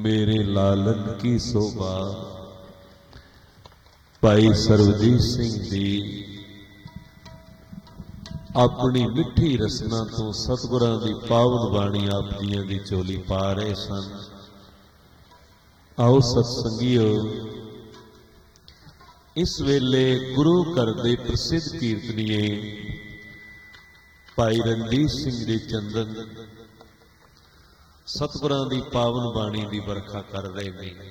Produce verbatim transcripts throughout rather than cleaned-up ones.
मेरे लालन की शोभा। भाई सरबजीत सिंह जी अपनी मिठी रसना तो सतगुरां दी पावन बाणी आप जियां दी चोली पा रहे सन। आओ सत्संगियो, इस वेले गुरु घर दे प्रसिद्ध कीर्तनीए भाई रणजीत सिंह जी चंदन सतगुरां दी पावन बाणी दी बरखा कर रहे हैं।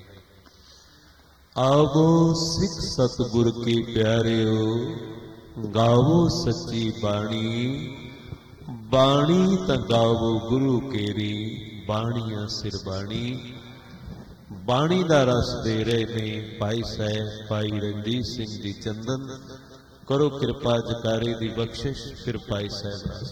आवो सिख सतगुर के प्यारिओ, गावो सच्ची बाणी, बाणी त गावो गुरु केरी, बाणियां सिर बाणी। बाणी का रस दे रहे ने भाई साहब भाई रणजीत सिंह जी चंदन। करो कृपा जकारी दी बख्शिश। फिर भाई साहब रस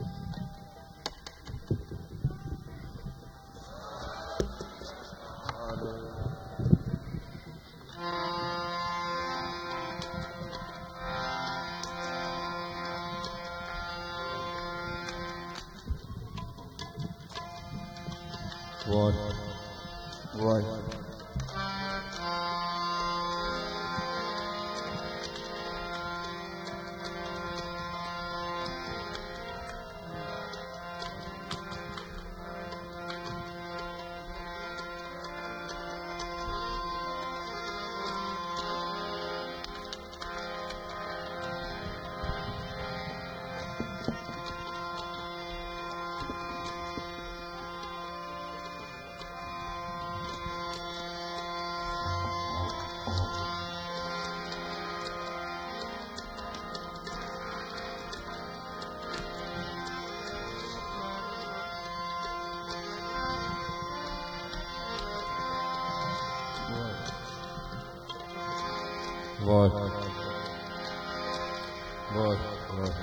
वाह वाह वाह वाह वाह।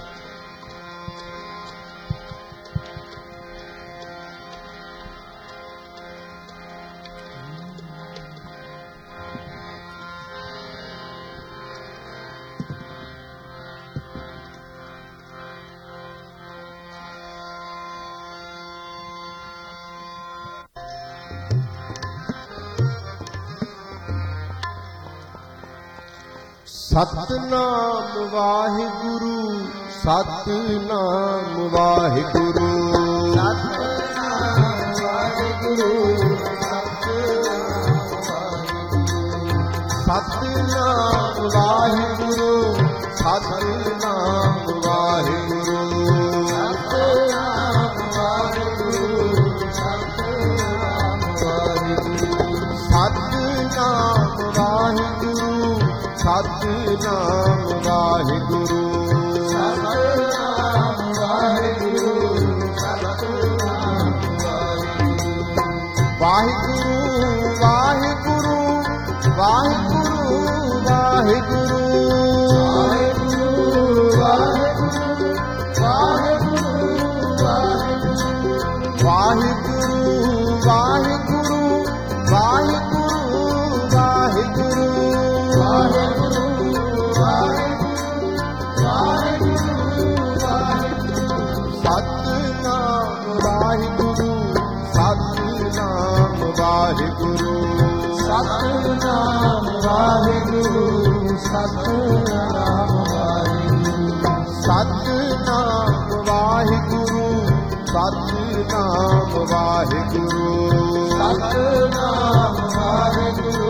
सतनाम वाहिगुरु, सतनाम वाहिगुरु, सतनाम वाहिगुरु, सतनाम वाहिगुरु, सतनाम वाहिगुरु, सतनाम वाहिगुरु, सतनाम वाहिगुरु, सतनाम वाहिगुरु, सतनाम वाहिगुरु, सतनाम वाहिगुरु, सतनाम वाहिगुरु, वाहिगुरु वाहिगुरु वाहिगुरु वाहिगुरु वाहिगुरु वाहिगुरु वाहिगुरु वाहिगुरु वाहिगुरु वाहिगुरु वाहिगुरु, सतनाम वाहिगुरु, सतनाम वाहिगुरु, सतनाम वाहिगुरु, सतनाम वाहिगुरु, सतनाम वाहिगुरु,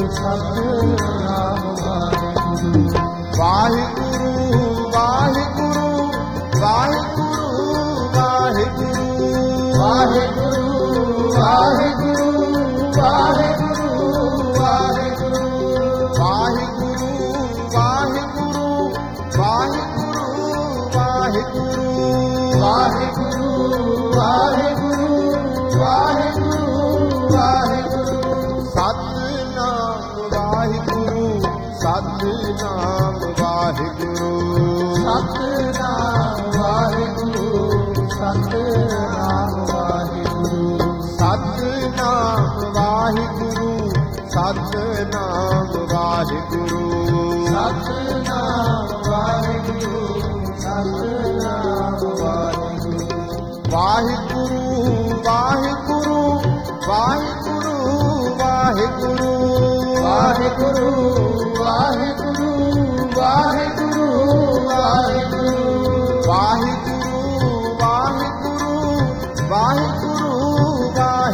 सतनाम वाहिगुरु, वाहिगुरु वाहिगुरु वाहिगुरु वाहिगुरु वाहिगुरु वाहिगुरु वाहिगुरु वाहिगुरु वाहिगुरु वाहिगुरु वाहिगुरु वाहिगुरु वाहिगुरु वाहिगुरु वाहिगुरु वाहिगुरु सतनाम वाहिगुरु, सतनाम वाहिगुरु, सतनाम वाहिगुरु, सतनाम वाहिगुरु, सतनाम वाहिगुरु, सतनाम वाहिगुरु, सतनाम वाहिगुरु, सतनाम वाहिगुरु, वाहिगुरु वाहिगुरु वाहिगुरु ਵਾਹਿਗੁਰੂ ਵਾਹਿਗੁਰੂ ਵਾਹਿਗੁਰੂ ਵਾਹਿਗੁਰੂ ਵਾਹਿਗੁਰੂ ਵਾਹਿਗੁਰੂ ਵਾਹਿਗੁਰੂ ਵਾਹਿਗੁਰੂ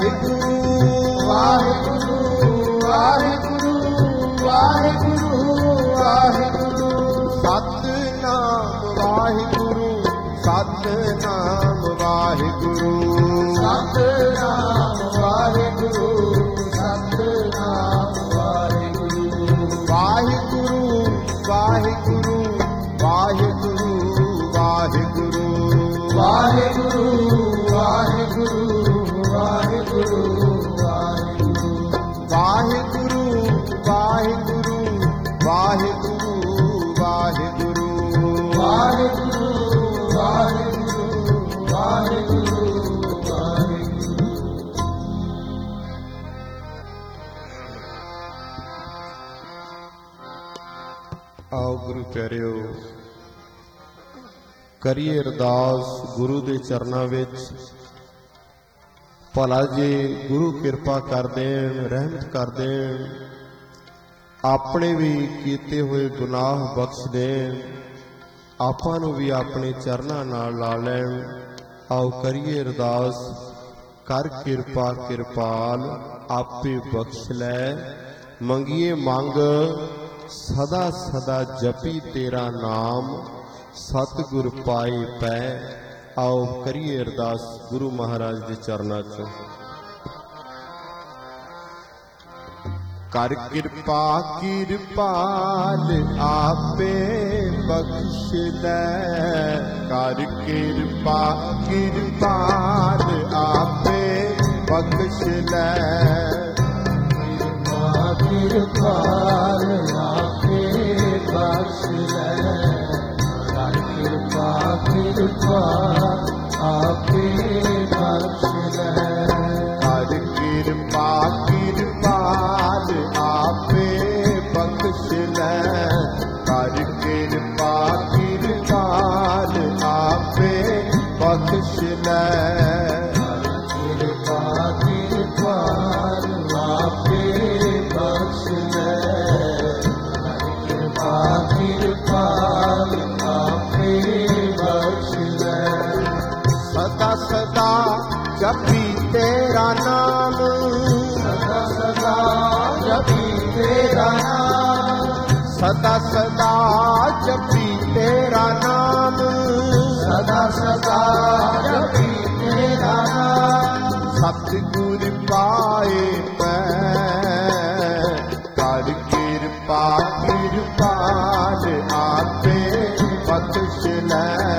ਵਾਹਿਗੁਰੂ ਵਾਹਿਗੁਰੂ ਵਾਹਿਗੁਰੂ ਵਾਹਿਗੁਰੂ ਸਤਿਨਾਮ ਵਾਹਿਗੁਰੂ ਸਤਿਨਾਮ ਵਾਹਿਗੁਰੂ ਸਤਿਨਾਮ ਵਾਹਿਗੁਰੂ ਸਤਿਨਾਮ ਵਾਹਿਗੁਰੂ ਵਾਹਿਗੁਰੂ ਵਾਹਿਗੁਰੂ ਵਾਹਿਗੁਰੂ ਵਾਹਿਗੁਰੂ ਵਾਹਿਗੁਰੂ ਵਾਹਿਗੁਰੂ ਵਾਹਿਗੁਰੂ ਵਾਹਿਗੁਰੂ ਵਾਹਿਗੁਰੂ ਵਾਹਿਗੁਰੂ ਵਾਹਿਗੁਰੂ ਵਾਹਿਗੁਰੂ ਵਾਹਿਗੁਰੂ ਵਾਹਿਗੁਰੂ ਵਾਹਿਗੁਰੂ। ਆਓ ਗੁਰੂ ਪਿਆਰਿਓ, ਕਰੀਏ ਅਰਦਾਸ ਗੁਰੂ ਦੇ ਚਰਨਾਂ ਵਿੱਚ। ਭਲਾ ਜੇ ਗੁਰੂ ਕਿਰਪਾ ਕਰ ਦੇਣ, ਰਹਿਮਤ ਕਰ ਦੇਣ, ਆਪਣੇ ਵੀ ਕੀਤੇ ਹੋਏ ਗੁਨਾਹ ਬਖਸ਼ ਦੇਣ, ਆਪਾਂ ਨੂੰ ਵੀ ਆਪਣੇ ਚਰਨਾਂ ਨਾਲ ਲਾ ਲੈਣ। ਆਓ ਕਰੀਏ ਅਰਦਾਸ, ਕਰ ਕਿਰਪਾ ਕਿਰਪਾਲ ਆਪੇ ਬਖਸ਼ ਲੈ। ਮੰਗੀਏ ਮੰਗ ਸਦਾ ਸਦਾ ਜਪੀ ਤੇਰਾ ਨਾਮ, ਸਤਿਗੁਰ ਪਾਏ ਪੈ। ਆਓ ਕਰੀਏ ਅਰਦਾਸ ਗੁਰੂ ਮਹਾਰਾਜ ਦੇ ਚਰਨਾਂ 'ਚ। ਕਰ ਕਿਰਪਾ ਕਿਰਪਾਲ ਆਪੇ ਬਖਸ਼ ਲੈ। ਕਰ ਕਿਰਪਾ ਕਿਰਪਾਲ ਆਪੇ ਬਖਸ਼ ਲੈ। ਕਿਰਪਾ ਕਿਰਪਾਲ ਆਪੇ ਬਖਸ਼ ਲੈ। ਕਰ ਕਿਰਪਾ ਕਿਰਪਾਲ ਆਪੇ ਬਖਸ਼ ਲੈ। ਕਰ ਕਿਰਪਾ ਕਿਰਪਾਲ ਆਪੇ ਬਖਸ਼ ਲੈ। ਕਰ ਕਿਰਪਾ ਕਿਰਪਾਲ ਆਪੇ ਬਖਸ਼ ਲੈ। ਕਿਰਪਾ ਕਿਰਪਾਲ ਆਪੇ ਬਖਸ਼ ਲੈ। ਕਿਰਪਾ ਕਿਰਪਾਲ ਆਪੇ ਬਖਸ਼ ਲੈ। ਸਦਾ ਸਦਾ ਜਪੀ ਤੇਰਾ ਨਾਮ, ਸਦਾ ਸਦਾ ਜਪੀ ਤੇਰਾ ਨਾਮ। ਸਦਾ ਸਦਾ ਜਪੀ ਤੇਰਾ ਨਾਮ, ਸਦਾ ਸਦਾ ਜਪੀ ਤੇਰਾ ਨਾਮ। ਸਤਿਗੁਰ ਪਾਏ ਪੈ। ਕਰ ਕਿਰਪਾ ਕਿਰਪਾਲ ਆਪੇ ਬਖਸ਼ ਲੈ।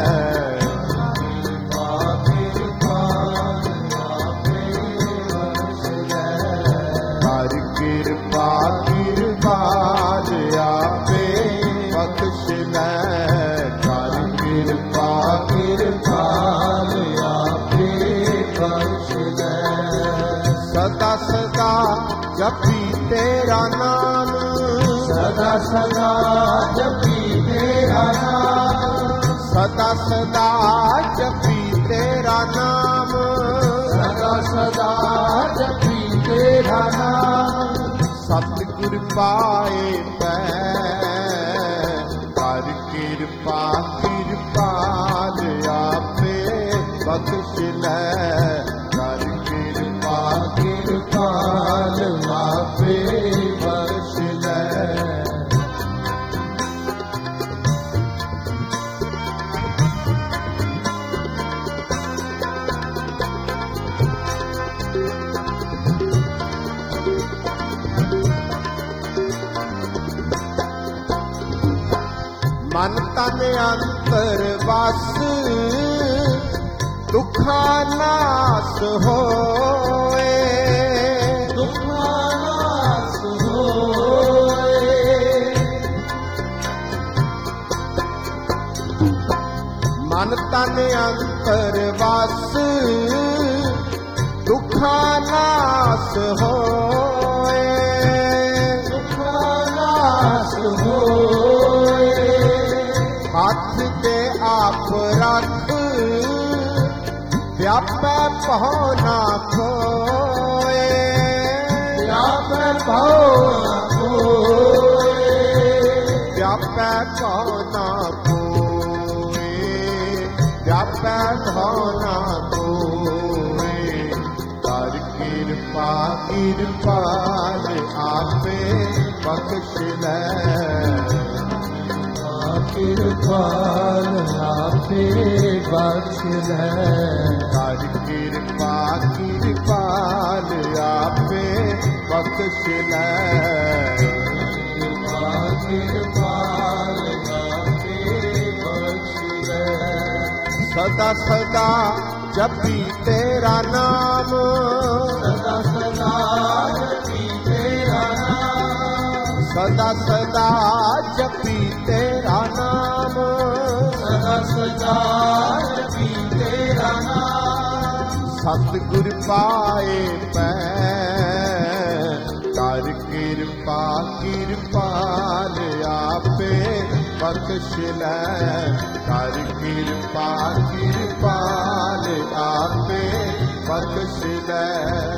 ਕਿਰਪਾ ਕਿਰਪਾਲ ਆਪੇ ਬਖਸ਼ ਲੈ। ਕਰ ਕਿਰਪਾ ਕਿਰਪਾਲ ਆਪੇ ਬਖਸ਼ ਲੈ। ਸਦਾ ਸਦਾ ਜਪੀ ਤੇਰਾ ਨਾਮ, ਸਦਾ ਸਦਾ ਜਪੀ ਤੇਰਾ ਨਾਮ। ਸਦਾ ਸਦਾ ਜਪੀ ਤੇਰਾ ਨਾਮ, ਸਦਾ ਸਦਾ ਜਪੀ ਤੇਰਾ ਨਾਮ। ਸਤਿਗੁਰ ਪਾਏ ਪੈ। ਕਰ ਕਿਰਪਾ ਕਿਰਪਾਲ ਆਪੇ ਬਖਸ਼ ਲੈ। ਕਰ ਕਿਰਪਾ ਕਿਰਪਾਲ ਆਪੇ ਬਖਸ਼ ਲੈ। ਮਨ ਤਨ ਅੰਤਰ ਵਸ ਦੁਖਾਂ ਨਾਸ ਹੋਏ। ਦੁਖਾਂ ਨਾਸ ਹੋਏ। ਮਨ ਤਨ ਅੰਤਰ ਵਸ ਦੁਖਾਂ ਨਾਸ ਹੋਏ। ਦੁਖਾਂ ਨਾਸ ਹੋਏ। ਹੱਥ ਤੇ ਆਪ ਰੱਖ ਵਿਆਪੈ ਭਉ ਨਾ ਖੋਏ। ਵਿਆਪੈ व्यापै भव न कोय, व्यापै भव न कोय, व्यापै भव न कोय। कर कृपा कृपाल आपे बख्श लै, कृपाल आपे बख्श लै। कर कृपा कृपाल आपे बख्श लै, कृपा कृपाल आपे बख्श लै। सदा सदा जपी तेरा नाम, सदा सदा जपी तेरा नाम, सदा सदा जपी तेरा नाम, सदा सदा जपी तेरा नाम। सतगुर पाए पै कर कृपा कृपाल आपे बख्श लै, कर कृपा कृपाल आपे बख्श लै।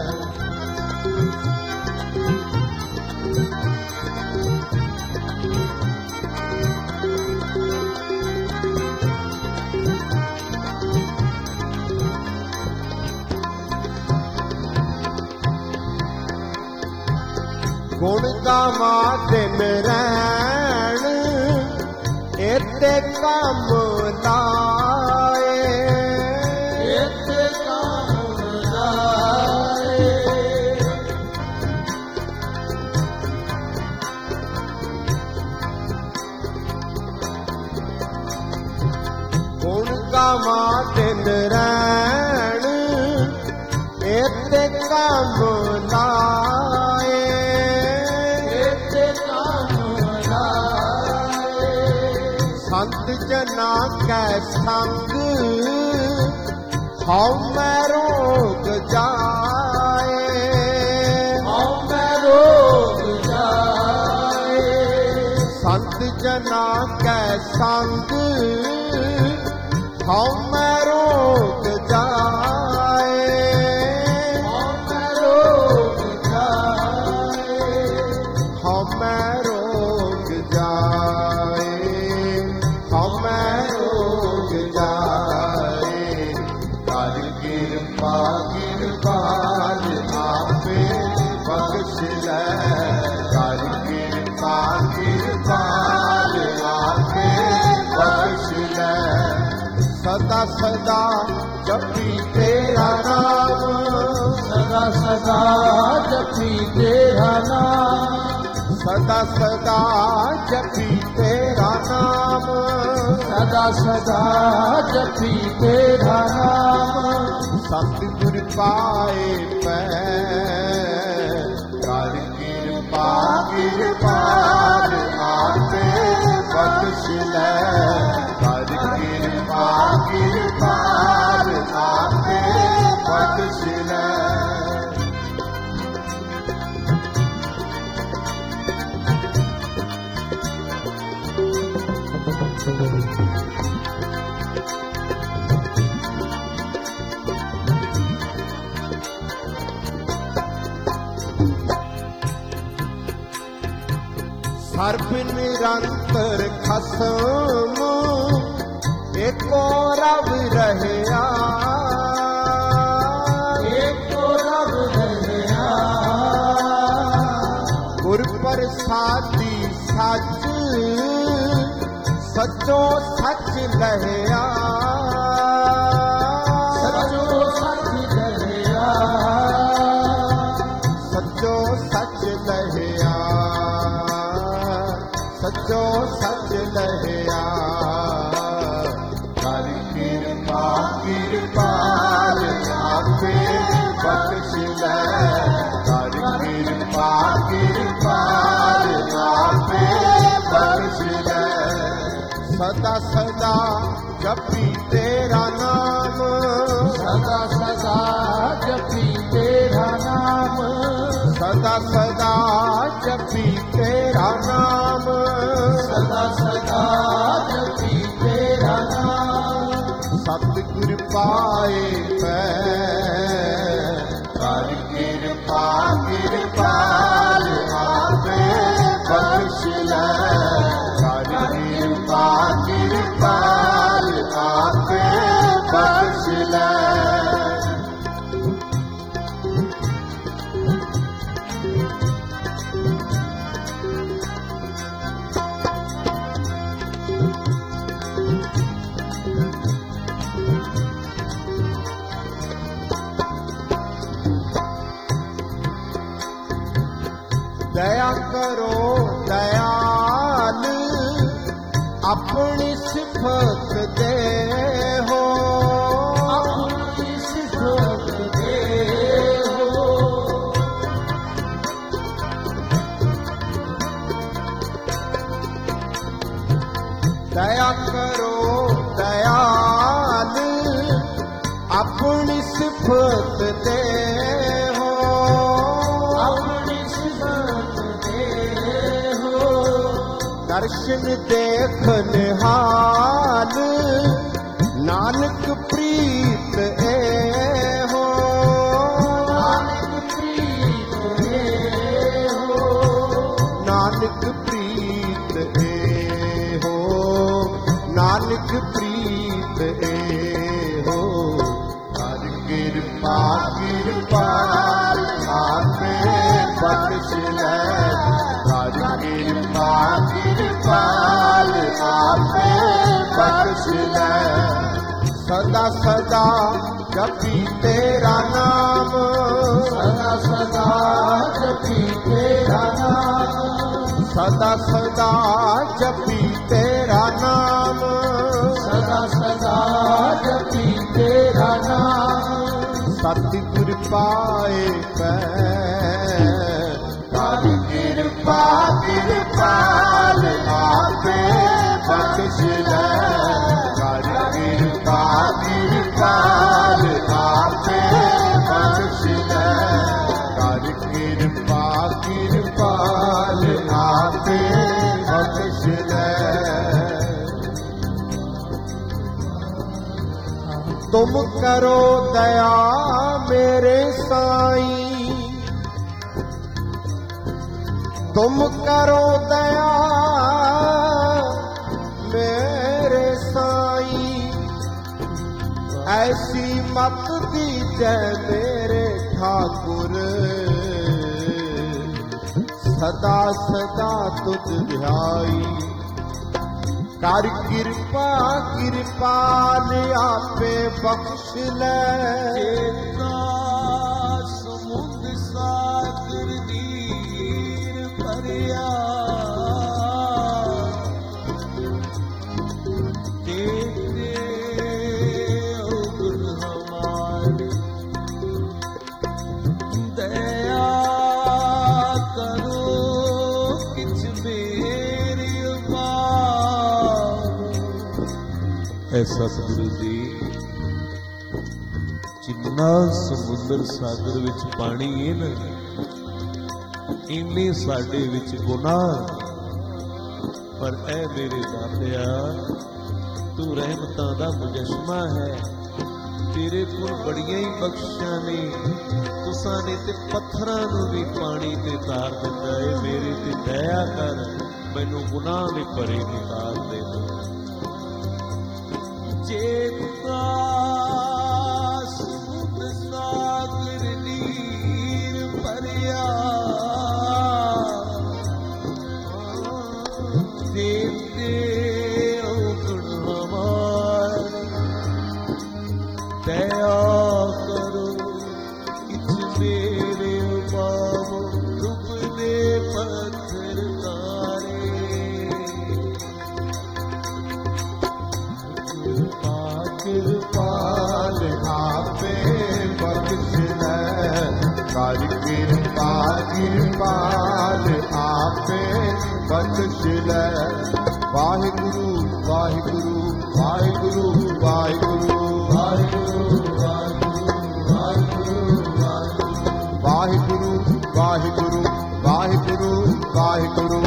गुण गावा दिन रैन इते काम लाए, इते काम लाए। गुण गावा दिन रैन इते काम लाए, संत जना कै संग हौ मैं रोग जाए, हौ मैं रोग जाए। संत जना कै संग हौ मैं रोग जाए, हौ मैं रोग जाए, हौ मैं रोग जाए, मैं रोग जाए। कर कृपा कृपाल आपे बख्श लै, कर कृपा कृपाल आपे बख्श लै। सदा सदा जपी तेरा नाम, सदा सदा जपी तेरा नाम, सदा सदा जपी तेरा नाम, सदा सदा जपी तेरा नाम। सतगुर पाए पै कर कृपा कृपाल आपे बख्श लै, कर कृपा कृपाल आपे बख्श लै। सर्ब निरंतर खसम एको रब रहया, एको रब रहया। गुर प्रसादी सच सचो सच लहया, सचो सच लहया, सचो सच लहया, सचो सच लहया। कर कृपा कृपाल आपे बख्श लै, कर कृपा कृपाल आपे बख्श लै। सदा सदा जपी तेरा नाम, सदा सदा जपी तेरा नाम, सदा सदा जपी तेरा नाम, सदा सदा जपी तेरा नाम। सतगुर पाए पै कर कृपा कृपाल दया करो दयाल अपनी सिफत दे हो, अपनी सिफत दे हो। दया करो दयाल अपनी सिफत दे हो, अपनी सिफत दे हो। दर्शन देखन हाल नानक प्रीत ए हो, नानक प्रीत ए हो, नानक प्रीत ए हो, नानक प्रीत ए हो। हर कृपा कृपाल आपे बख्श ले, हर कृपा कृपाल आपे बख्श ले। सदा सदा जपी तेरा नाम, सदा सदा जपी तेरा नाम, सदा सदा जपी तेरा नाम, सदा सदा जपी तेरा नाम। सतगुर पाए पै तारी कृपा कृपाल आपे बख्श ले, तारी कृपा कृपाल आपे बख्श ले, तारी कृपा कृपाल आपे बख्श ले। तुम करो दया मेरे साईं, तुम करो दया मेरे साईं। ऐसी मत दीजै मेरे ठाकुर, सदा सदा तुझ ध्याई। कर कृपा कृपाल आपे बख्श ले, चेता समुद्र सागर नीर भरिया। तेरे गुण हमारे दया करो किछ मेरी ऐ सतगुरु जी, जिन्ना समुद्र सागर विच पानी है ना, इन्ने साडे विच गुनाह। पर ऐ मेरे दातिया तू रहमतां दा मुजस्मा है, तेरे कोल बड़ियां ही बख्शिशां ने। तुसां ने ते पत्थरां नूं भी पानी ते तार दित्ता है। मेरे ते दया कर, मैनूं गुनाह दे भरे निकाल दे। चेता समुद्र सागर नीर भरिया। देते गुण हमारे दया करो किछ मेरे बाबो, डूबने पत्थर तारे। कृपाल आपे बख्श ले, कर कृपा कृपाल आपे बख्श ले। वाहिगुरु वाहिगुरु वाहिगुरु वाहिगुरु वाहिगुरु वाहिगुरु वाहिगुरु वाहिगुरु वाहिगुरु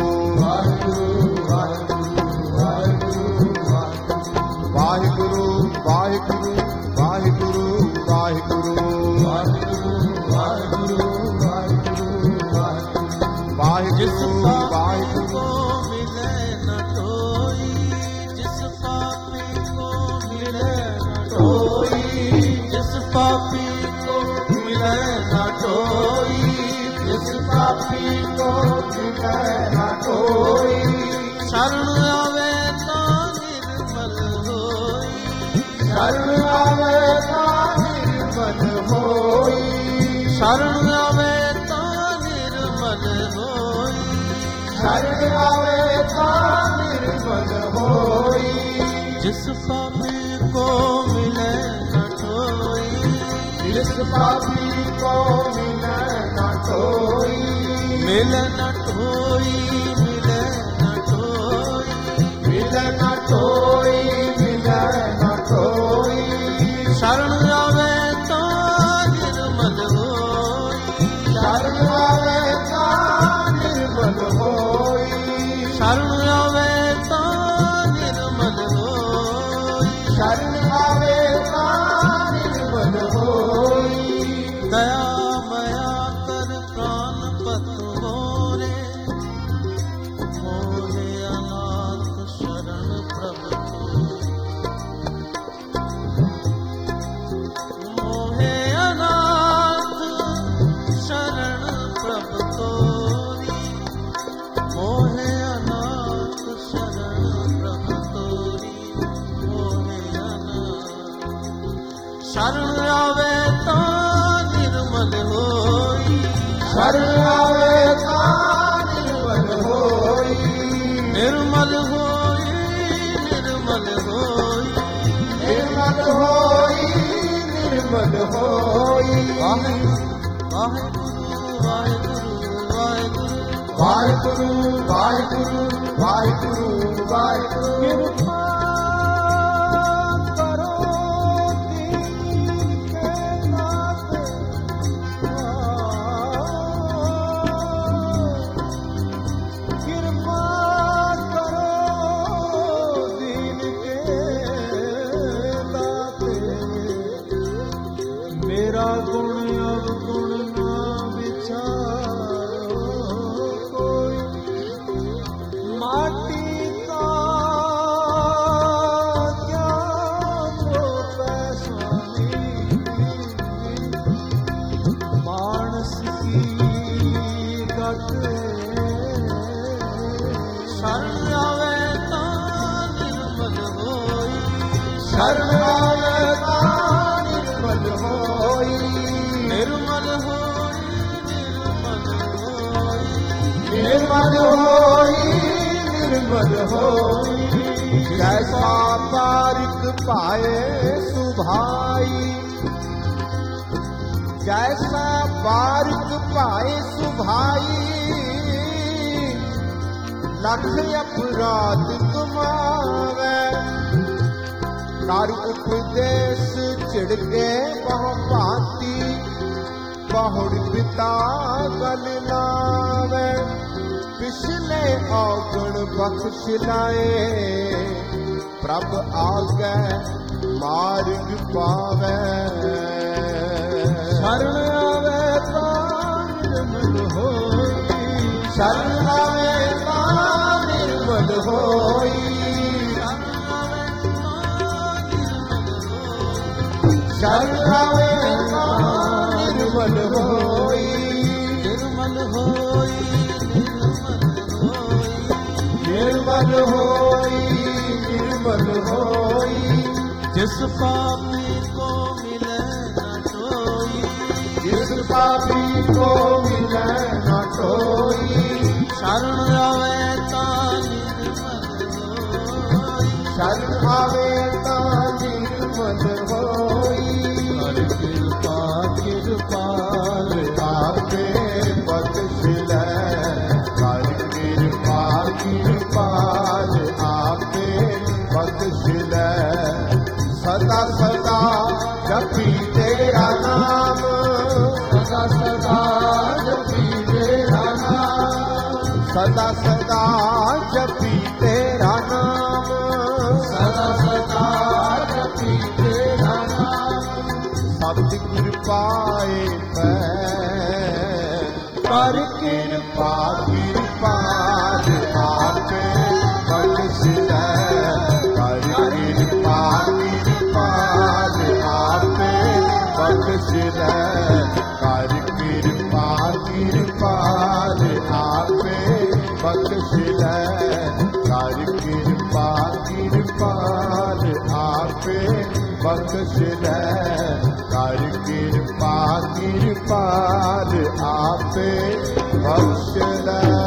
वाहिगुरु वाहिगुरु वाहिगुरु वाहिगुरु वाहिगुरु वाहिगुरु वाहिगुरु। मिले न कोई जिस पापी को मिले न कोई, जिस पापी को मिले न कोई, जिस पापी को मिले न कोई। शरण आवे तो निर्मल होई, शरण आवे ता निर्मल होई, शरण आवे तो निर्मल होई। ਸ਼ਰਨ ਆਵੇ ਤਾਂ ਨਿਰਮਲ ਹੋਈ। ਜਿਸ ਪਾਪੀ ਕੋ ਮਿਲੇ ਨਾ ਠੋਈ, ਜਿਸ ਪਾਪੀ ਕੋ ਮਿਲੇ ਨਾ ਠੋਈ, ਮਿਲੇ ਨਾ ਠੋਈ, ਮਿਲੇ ਨਾ ਠੋਈ, ਮਿਲੇ ਨਾ ਠੋਈ, ਮਿਲੇ ਨਾ ਠੋਈ। ਸ਼ਰਨ ਆਵੇ ਤਾਂ ਨਿਰਮਲ ਹੋਈ, ਸ਼ਰਨ ਆਵੇ ਤਾਂ ਨਿਰਮਲ ਹੋਈ। ਸ਼ਰਨ ਆਵੇ ਤਾਂ ਨਿਰਮਲ ਹੋਈ, ਸ਼ਰਨ ਆਵੇ ਤਾਂ ਨਿਰਮਲ ਹੋਈ। ਦਇਆ ਮਇਆ ਕਰ ਪ੍ਰਾਨ ਪਤ ਹੋਰੇ, ਮੋਹਿ ਅਨਾਥ ਸ਼ਰਨ ਪ੍ਰਭ ਮੋਹਿ ਅਨਾਥ ਸ਼ਰਨ ਪ੍ਰਭ ਤੋਰੀ, ਮੋਹਿ ਅਨਾਥ ਸ਼ਰਨ ਪ੍ਰਭ ਤੋਰੀ, ਮੋਹਿ ਅਨਾਥ। ਸ਼ਰਨ ਆਵੇ ਤਾਂ ਨਿਰਮਲ ਹੋਈ, ਸ਼ਰਨ ਆਵੇ ਤਾਂ ਨਿਰਮਲ ਹੋਈ। ਨਿਰਮਲ ਹੋਈ, ਨਿਰਮਲ ਹੋਈ, ਨਿਰਮਲ ਹੋਈ, ਨਿਰਮਲ ਹੋਈ। ਵਾਹਿਗੁਰੂ ਵਾਹਿਗੁਰੂ ਵਾਹਿਗੁਰੂ ਵਾਹਿਗੁਰੂ ਵਾਹਿਗੁਰੂ ਵਾਹਿਗੁਰੂ ਵਾਹਿਗੁਰੂ। ਕਿਰਪਾ ਕਰੋ ਦੀਨ ਕੇ ਨਾਥ, ਕਿਰਪਾ ਕਰੋ ਦੀਨ ਕੇ ਨਾਥ। ਮੇਰਾ ਗੁਣ ਅਵਗੁਣ ਨਾ ਵਿਚਾਰੋ ਕੋਈ, ਮਾਟੀ ਕਾ ਕਿਆ ਧੋਪੈ ਸੁਆਮੀ, ਮਾਨਸ ਕੀ ਗਤ। ਸ਼ਰਨ ਆਵੇ ਤਾਂ ਨਿਰਮਲ ਹੋਈ, ਸ਼ਰਨ ਆਵੇ ਤਾਂ ਨਿਰਮਲ ਹੋਈ। ਨਿਰਮਲ ਹੋਈ, ਨਿਰਮਲ ਹੋਈ, ਨਿਰਮਲ ਹੋਈ, ਨਿਰਮਲ ਹੋਈ। ਜੈਸਾ ਬਾਰਿਕ ਪਾਏ ਸੁਭਾਈ, ਜੈਸਾ ਬਾਰਿਕ ਪਾਏ ਸੁਭਾਈ। ਲੱਖ ਅਪਰਾਧ ਕਮਾਵੇ, ਕਰ ਉਪਦੇਸ਼ ਝਿੜਕੇ ਬਹੁ ਭਾਂਤੀ। ਬਹੁੜ ਪਿਤਾ ਗਲ ਲਾਵੇ, ਪਿਛਲੇ ਔਗਣ ਬਖਸ਼ ਲਾਏ। ਪ੍ਰਭ ਆਗੇ ਮਾਰਗ ਪਾਵੇ, ਸ਼ਰਨ ਆਵੇ ਤਾਂ ਨਿਰਮਲ ਹੋਈ, ਸ਼ਰਨ ਆਵੇ ਤਾਂ ਨਿਰਮਲ ਹੋਈ। ਸ਼ਰਨ ਆਵੇ ਤਾਂ ਨਿਰਮਲ ਹੋਈ, ਸ਼ਰਨ ਆਵੇ ਤਾਂ ਨਿਰਮਲ ਹੋਈ। ਨਿਰਮਲ ਹੋਈ, ਨਿਰਮਲ ਹੋਈ, ਨਿਰਮਲ ਹੋਈ, ਨਿਰਮਲ ਹੋਈ। ਜਿਸ ਪਾਪੀ ਕੋ ਮਿਲੇ ਨਾ ਠੋਈ, ਜਿਸ ਪਾਪੀ ਕੋ ਮਿਲੇ ਨਾ ਠੋਈ। ਸ਼ਰਨ ਆਵੇ ਤਾਂ ਨਿਰਮਲ ਹੋਈ, ਸ਼ਰਨ ਆਵੇ ਤਾਂ ਨਿਰਮਲ ਹੋਈ। ਹਰਿ ਕਿਰਪਾ ਕਿਰਪਾਲ ਆਪੇ ਬਖਸ਼ ਲੈ, ਕਰ ਕਿਰਪਾ ਕਿਰਪਾਲ ਆਪੇ ਬਖਸ਼ ਲੈ। ਸਦਾ ਸਦਾ ਜਪੀ ਤੇਰਾ ਨਾਮ, ਸਦਾ ਸਦਾ ਜਪੀ ਤੇਰਾ ਨਾਮ। ਸਦਾ ਸਦਾ ਜਪੀ ਤੇਰਾ ਨਾਮ, ਸਦਾ ਸਦਾ ਜਪੀ ਤੇਰਾ ਨਾਮ। ਸਬਦ ਕਿਰਪਾਏ ਪੈ, ਕਰ ਕਿਰਪਾ ਕਿਰਪਾਲ ਆਪੇ ਬਖਸ਼ ਲੈ। ਕਰ ਕਿਰਪਾ ਕਿਰਪਾਲ ਆਪੇ ਬਖਸ਼ ਲੈ। ਕਰ ਕਿਰਪਾ ਕਿਰਪਾਲ ਆਪੇ ਬਖਸ਼ ਲੈ। ਕਰ ਕਿਰਪਾ ਕਿਰਪਾਲ ਆਪੇ ਬਖਸ਼ ਲੈ। ਕਰ ਕਿਰਪਾ ਕਿਰਪਾਲ ਆਪੇ ਬਖਸ਼ ਲੈ।